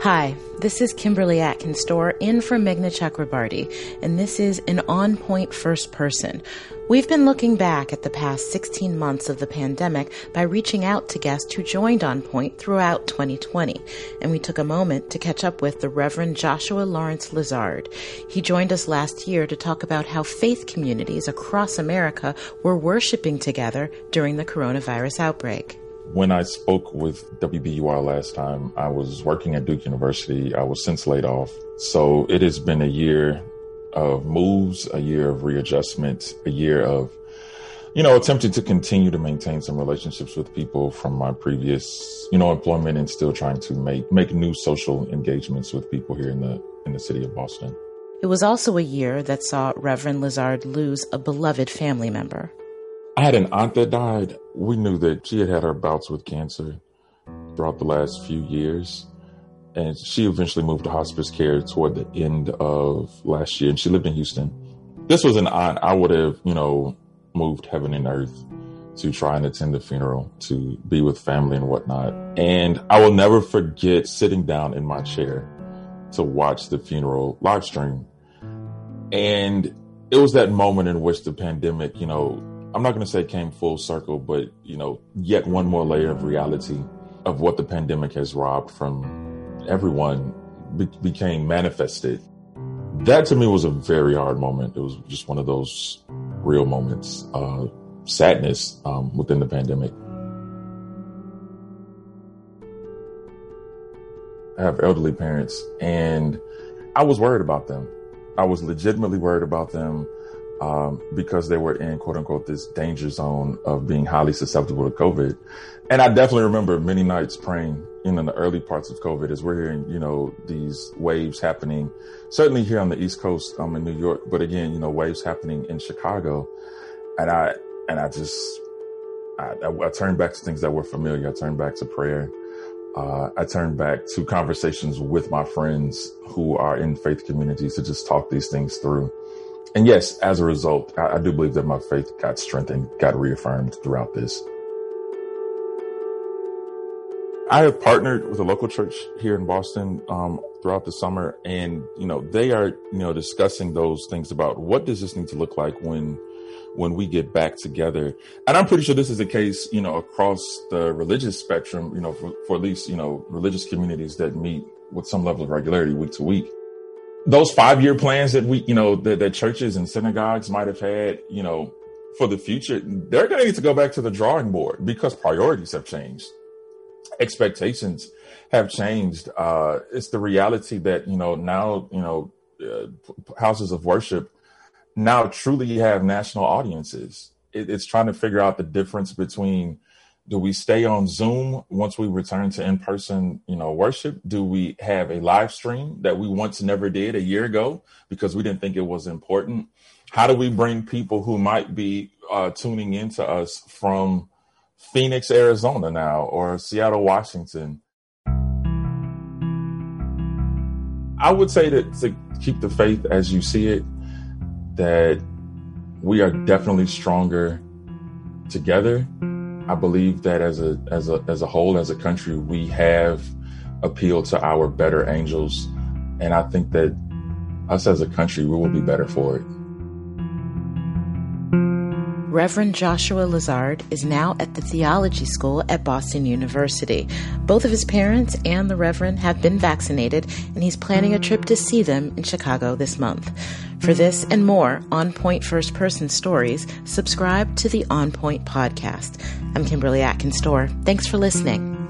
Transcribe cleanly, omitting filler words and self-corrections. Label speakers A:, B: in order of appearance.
A: Hi, this is Kimberly Atkins-Storr in for Meghna Chakrabarty, and this is an On Point First Person. We've been looking back at the past 16 months of the pandemic by reaching out to guests who joined On Point throughout 2020, and we took a moment to catch up with the Reverend Joshua Lawrence Lazard. He joined us last year to talk about how faith communities across America were worshiping together during the coronavirus outbreak.
B: When I spoke with WBUR last time, I was working at Duke University. I was since laid off. So it has been a year of moves, a year of readjustment, a year of, attempting to continue to maintain some relationships with people from my previous, employment, and still trying to make new social engagements with people here in the city of Boston.
A: It was also a year that saw Reverend Lazard lose a beloved family member.
B: I had an aunt that died. We knew that she had her bouts with cancer throughout the last few years. And she eventually moved to hospice care toward the end of last year. And she lived in Houston. This was an aunt I would have, moved heaven and earth to try and attend the funeral, to be with family and whatnot. And I will never forget sitting down in my chair to watch the funeral live stream. And it was that moment in which the pandemic, I'm not going to say came full circle, but, yet one more layer of reality of what the pandemic has robbed from everyone became manifested. That to me was a very hard moment. It was just one of those real moments, sadness within the pandemic. I have elderly parents and I was worried about them. I was legitimately worried about them. Because they were in, quote unquote, this danger zone of being highly susceptible to COVID. And I definitely remember many nights praying in the early parts of COVID as we're hearing, these waves happening, certainly here on the East Coast, in New York, but again, waves happening in Chicago. And I turned back to things that were familiar. I turned back to prayer. I turned back to conversations with my friends who are in faith communities to just talk these things through. And yes, as a result, I do believe that my faith got strengthened, got reaffirmed throughout this. I have partnered with a local church here in Boston throughout the summer, and they are discussing those things about what does this need to look like when we get back together. And I'm pretty sure this is the case across the religious spectrum, for at least religious communities that meet with some level of regularity week to week. Those 5-year plans that that churches and synagogues might have had, for the future, they're going to need to go back to the drawing board because priorities have changed. Expectations have changed. It's the reality that, now, houses of worship now truly have national audiences. It's trying to figure out the difference between, do we stay on Zoom once we return to in-person, worship? Do we have a live stream that we once never did a year ago because we didn't think it was important? How do we bring people who might be tuning into us from Phoenix, Arizona now, or Seattle, Washington? I would say that to keep the faith as you see it, that we are definitely stronger together. I believe that as a whole, as a country, we have appealed to our better angels. And I think that us as a country, we will be better for it.
A: Reverend Joshua Lazard is now at the theology school at Boston University. Both of his parents and the Reverend have been vaccinated, and he's planning a trip to see them in Chicago this month. For this and more On Point First Person stories, subscribe to the On Point podcast. I'm Kimberly Atkins-Storr. Thanks for listening.